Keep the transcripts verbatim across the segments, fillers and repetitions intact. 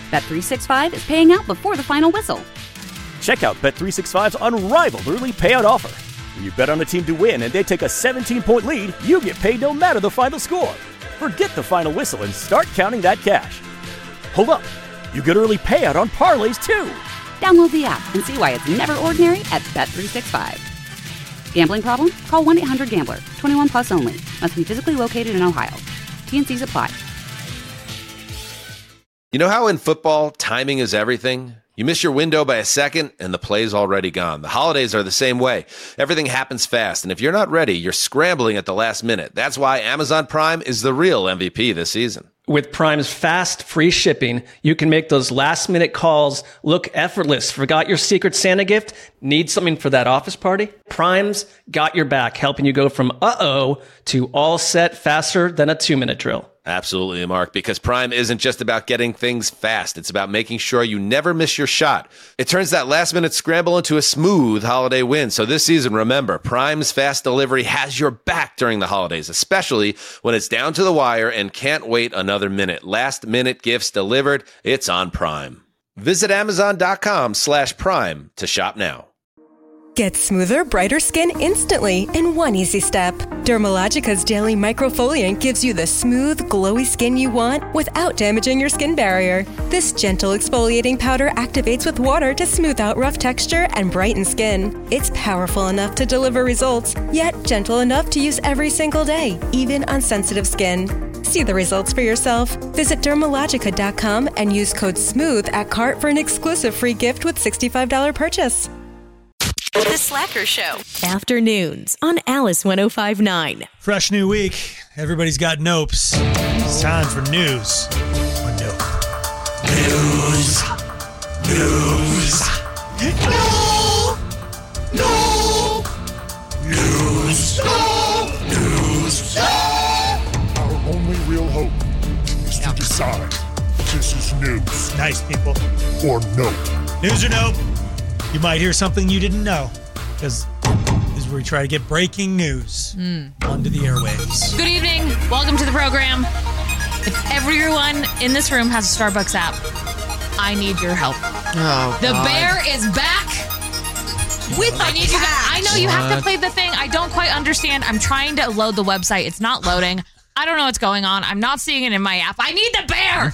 Bet three sixty-five is paying out before the final whistle. Check out Bet three sixty-five's unrivaled early payout offer. When you bet on a team to win and they take a seventeen-point lead, you get paid no matter the final score. Forget the final whistle and start counting that cash. Hold up. You get early payout on parlays, too. Download the app and see why it's never ordinary at Bet three sixty-five. Gambling problem? Call one eight hundred gambler. twenty-one plus only. Must be physically located in Ohio. T and C's apply. You know how in football, timing is everything? You miss your window by a second, and the play's already gone. The holidays are the same way. Everything happens fast, and if you're not ready, you're scrambling at the last minute. That's why Amazon Prime is the real M V P this season. With Prime's fast, free shipping, you can make those last-minute calls look effortless. Forgot your Secret Santa gift? Need something for that office party? Prime's got your back, helping you go from uh-oh to all set faster than a two-minute drill. Absolutely, Mark, because Prime isn't just about getting things fast. It's about making sure you never miss your shot. It turns that last-minute scramble into a smooth holiday win. So this season, remember, Prime's fast delivery has your back during the holidays, especially when it's down to the wire and can't wait another minute. Last-minute gifts delivered, it's on Prime. Visit Amazon.com slash Prime to shop now. Get smoother, brighter skin instantly in one easy step. Dermalogica's Daily Microfoliant gives you the smooth, glowy skin you want without damaging your skin barrier. This gentle exfoliating powder activates with water to smooth out rough texture and brighten skin. It's powerful enough to deliver results, yet gentle enough to use every single day, even on sensitive skin. See the results for yourself. Visit Dermalogica dot com and use code SMOOTH at cart for an exclusive free gift with sixty-five dollars purchase. The Slacker Show. Afternoons on Alice one oh five point nine. Fresh new week. Everybody's got nopes. It's time for news. One nope. News. News. No. No. News. No. News. No. Our only real hope is to decide if this is news. Nice, people. Or nope. News or nope? You might hear something you didn't know, because this is where we try to get breaking news mm. onto the airwaves. Good evening. Welcome to the program. If everyone in this room has a Starbucks app, I need your help. Oh, the God. bear is back. With I need you guys. I know you what? have to play the thing. I don't quite understand. I'm trying to load the website. It's not loading. I don't know what's going on. I'm not seeing it in my app. I need the bear.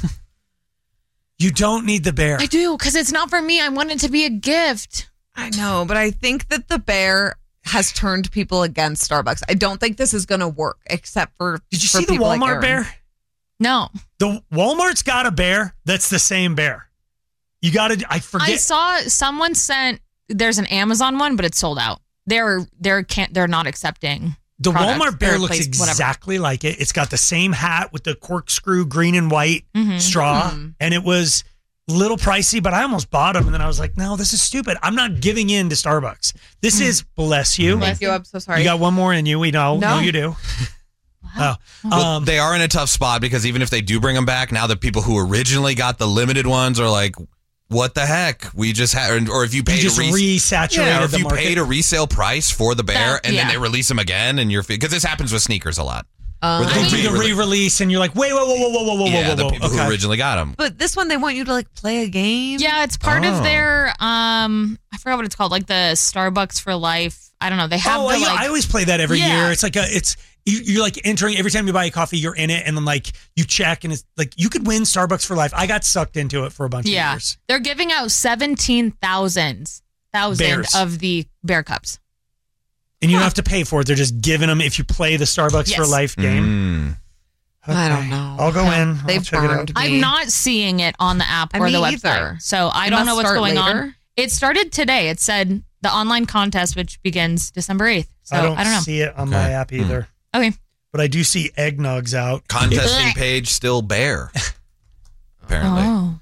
You don't need the bear. I do, because it's not for me. I want it to be a gift. I know, but I think that the bear has turned people against Starbucks. I don't think this is going to work, except for Did you for see the people Walmart like Aaron. bear? No. The Walmart's got a bear that's the same bear. You got to, I forget. I saw someone sent, there's an Amazon one, but it's sold out. They're, they're, can't, they're not accepting. The products. Walmart bear They're looks placed- exactly like it. It's got the same hat with the corkscrew green and white Mhm. straw. Mhm. And it was a little pricey, but I almost bought them. And then I was like, no, this is stupid. I'm not giving in to Starbucks. This is, bless you. Thank you. I'm so sorry. You got one more in you. We know. No. No, you do. Wow. Oh, Well, um, they are in a tough spot because even if they do bring them back, now the people who originally got the limited ones are like, what the heck? We just had, or if you you paid just a res- resaturated yeah, or if the you market. paid a resale price for the bear That- and yeah. then they release them again, and you're because this happens with sneakers a lot. Um, Where They they do the re- re-release, and you're like, wait, whoa, whoa, whoa, whoa, whoa, whoa, yeah, whoa, the whoa. people Okay. who originally got them. But this one, they want you to like play a game. Yeah, it's part Oh. of their, um, I forgot what it's called, like the Starbucks for life. I don't know. They have Oh, the I, like, I always play that every Yeah. year. It's like a, it's you, you're like entering every time you buy a coffee, you're in it, and then like you check, and it's like you could win Starbucks for life. I got sucked into it for a bunch yeah. of years. They're giving out seventeen thousand thousand Bears. of the bear cups. And you don't have to pay for it. They're just giving them if you play the Starbucks for Yes. life game. Mm. I don't Okay. know. I'll go in. I'll They've check it out. burned me. I'm not seeing it on the app I or me the website. either. So I It don't must know what's start going later. on. It started today. It said the online contest, which begins December eighth. So I don't, I don't know. see it on Okay. my app either. Okay. But I do see eggnogs out. Contesting page still bear. Apparently. Oh.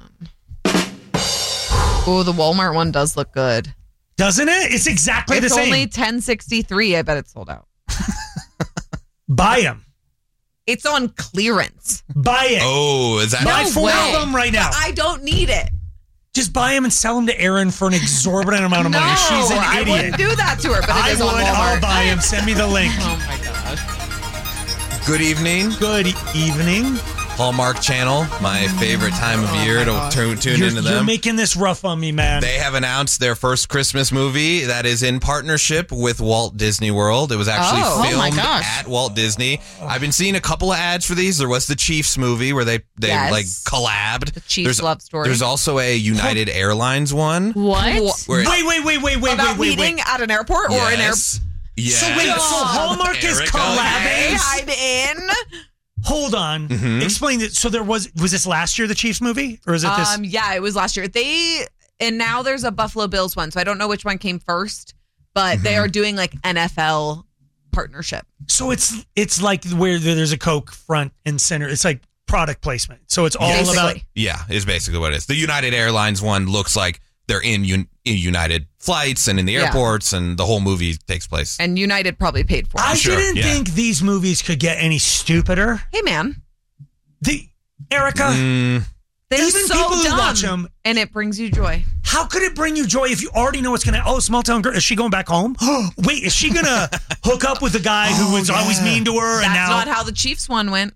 Oh, the Walmart one does look good. Doesn't it? It's exactly It's the same. only ten sixty-three. I bet it's sold out. Buy them. It's on clearance. Buy it. Oh, is that Buy No four way. of them right now. I don't need it. Just buy them and sell them to Erin for an exorbitant amount of No, money. She's an I idiot. wouldn't do that to her, but it I is would. on Walmart. I'll buy them. Send me the link. Oh my gosh. Good evening. Good evening. Hallmark Channel, my favorite time of year to tune, tune You're, into you're them. making this rough on me, man. They have announced their first Christmas movie that is in partnership with Walt Disney World. It was actually Oh. Oh my filmed gosh. at Walt Disney. I've been seeing a couple of ads for these. There was the Chiefs movie where they, they Yes. like collabed. The Chiefs there's, love story. There's also a United Airlines one. What? Where it- wait, wait, wait, wait, wait, About wait, wait, meeting wait. at an airport or an airport. Yes. Yes. So wait, so Hallmark is Erica. collabing? I'm in. Hold on. Mhm. Explain it. So there was was this last year the Chiefs movie, or is it this? Um, yeah, it was last year. They and now there's a Buffalo Bills one, so I don't know which one came first, but they are doing like N F L partnership. So it's it's like where there's a Coke front and center. It's like product placement. So it's all Basically. about. Yeah, is basically what it is. The United Airlines one looks like they're in, un- in United flights and in the Yeah. airports, and the whole movie takes place. And United probably paid for it. I Sure, didn't yeah. think these movies could get any stupider. Hey, man. The Erica, Mm, They're Even so people who dumb, watch 'em- and it brings you joy. how could it bring you joy if you already know what's gonna? Oh, small town girl. Is she going back home? Wait, is she gonna hook up with the guy who Oh, was always yeah. mean to her? That's and now, not how the Chiefs one went.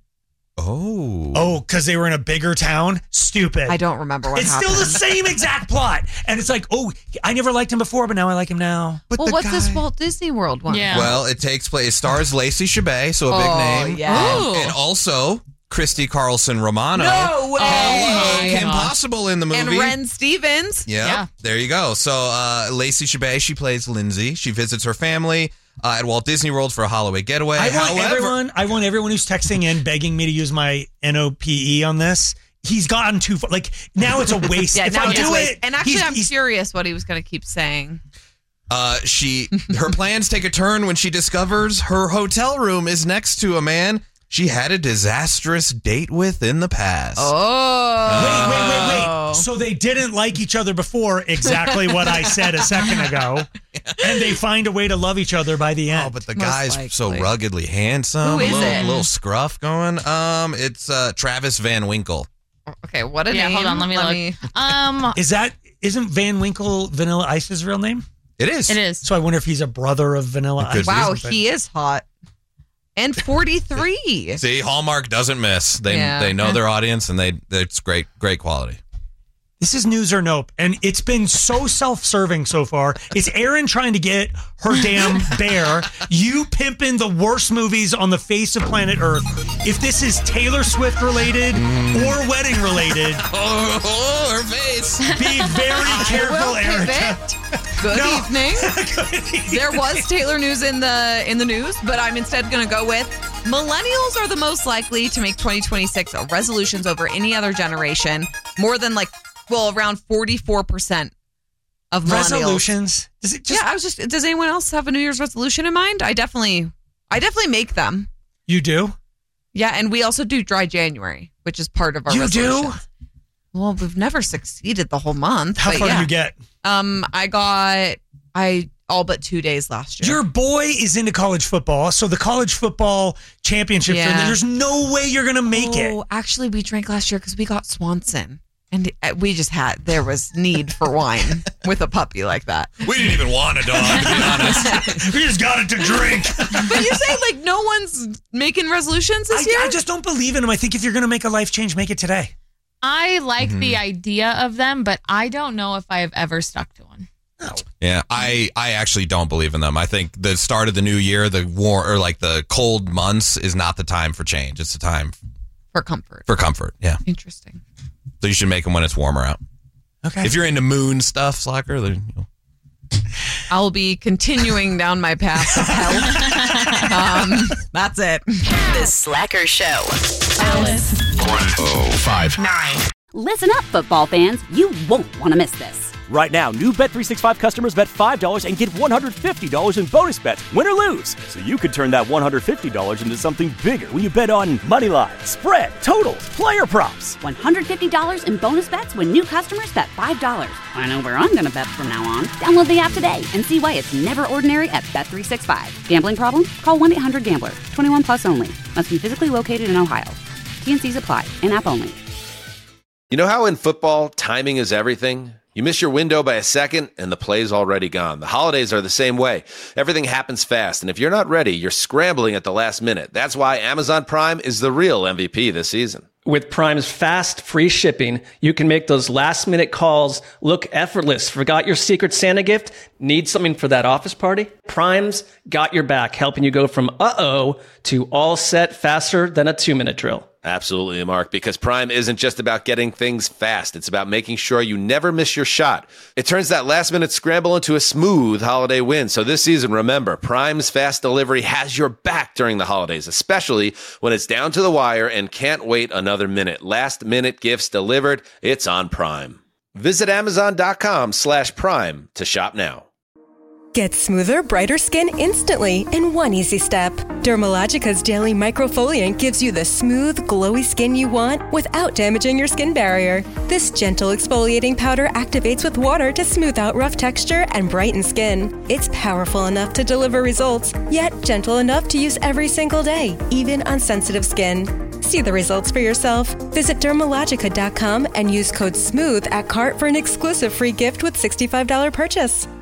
oh. oh, because they were in a bigger town. Stupid. I don't remember what It's happened. still the same exact plot, and it's like, oh, I never liked him before, but now I like him now. But Well, the what's this guy- Walt Disney World one? Yeah. Well, it takes place. It stars Lacey Chabet, so a big Oh, name. yeah. Ooh. And also Christy Carlson Romano. No way. Oh, my Kim gosh. Possible in the movie. And Ren Stevens. Yep. Yeah. There you go. So uh, Lacey Chabet, she plays Lindsay. She visits her family uh, at Walt Disney World for a holiday getaway. I want However, everyone. I want everyone who's texting in begging me to use my N O P E on this. He's gotten too far. Like now, it's a waste. Yeah, if now I it's do waste. it, And actually, he's- I'm he's- curious what he was going to keep saying. Uh, she her plans take a turn when she discovers her hotel room is next to a man she had a disastrous date with in the past. Oh. Wait, wait, wait, wait. So they didn't like each other before, exactly what I said a second ago. And they find a way to love each other by the end. Oh, but the Most guy's so likely. ruggedly handsome. Who is a little, it? little scruff going. Um, it's uh, Travis Van Winkle. Okay, what a Yeah, name. hold on, let me look. Um, Is that, isn't Van Winkle Vanilla Ice's real name? It is. it is. So I wonder if he's a brother of Vanilla It could Ice. be. Wow, or something. he is hot. And forty-three. See, Hallmark doesn't miss. They Yeah. they know their audience, and they it's great great quality. This is news or nope. And it's been so self-serving so far. It's Erin trying to get her damn bear. You pimping the worst movies on the face of planet Earth. If this is Taylor Swift related or wedding related, Oh, oh her face. be very careful, will Erica. pivot. Good No. evening. There was Taylor news in the in the news, but I'm instead going to go with millennials are the most likely to make twenty twenty-six resolutions over any other generation. More than like, well, around forty-four percent of millennials. Resolutions. Does it just Yeah, I was just. Does anyone else have a New Year's resolution in mind? I definitely, I definitely make them. you do? Yeah, and we also do dry January, which is part of our You do? resolutions. Well, we've never succeeded the whole month. How but far yeah. do you get? Um, I got I all but two days last year. Your boy is into college football, so the college football championships. Yeah. Are, there's no way you're gonna make it. Oh, actually, we drank last year because we got Swanson, and uh, we just had there was need for wine with a puppy like that. We didn't even want a dog, to be honest. We just got it to drink. But you say like no one's making resolutions this I, year. I just don't believe in them. I think if you're gonna make a life change, make it today. I like Mm-hmm. the idea of them, but I don't know if I have ever stuck to one. Yeah, I, I actually don't believe in them. I think the start of the new year, the war or like the cold months is not the time for change. It's the time for comfort. for comfort. Yeah. Interesting. So you should make them when it's warmer out. Okay. If you're into moon stuff, Slacker, then you know. I'll be continuing down my path of health. um, that's it. The Slacker Show. Alice. Five. Listen up, football fans. You won't want to miss this. Right now, new Bet three sixty-five customers bet five dollars and get one hundred fifty dollars in bonus bets, win or lose. So you could turn that one hundred fifty dollars into something bigger when you bet on money line, spread, totals, player props. one hundred fifty dollars in bonus bets when new customers bet five dollars. I know where I'm going to bet from now on. Download the app today and see why it's never ordinary at Bet three sixty-five. Gambling problem? Call one eight hundred gambler. twenty-one plus only. Must be physically located in Ohio. T N Cs apply. In-app only. You know how in football, timing is everything? You miss your window by a second, and the play's already gone. The holidays are the same way. Everything happens fast, and if you're not ready, you're scrambling at the last minute. That's why Amazon Prime is the real M V P this season. With Prime's fast, free shipping, you can make those last-minute calls look effortless. Forgot your Secret Santa gift? Need something for that office party? Prime's got your back, helping you go from uh-oh to all set faster than a two-minute drill. Absolutely, Mark, because Prime isn't just about getting things fast. It's about making sure you never miss your shot. It turns that last-minute scramble into a smooth holiday win. So this season, remember, Prime's fast delivery has your back during the holidays, especially when it's down to the wire and can't wait another minute. Last-minute gifts delivered. It's on Prime. Visit Amazon.com slash Prime to shop now. Get smoother, brighter skin instantly in one easy step. Dermalogica's Daily Microfoliant gives you the smooth, glowy skin you want without damaging your skin barrier. This gentle exfoliating powder activates with water to smooth out rough texture and brighten skin. It's powerful enough to deliver results, yet gentle enough to use every single day, even on sensitive skin. See the results for yourself. Visit Dermalogica dot com and use code SMOOTH at cart for an exclusive free gift with sixty-five dollars purchase.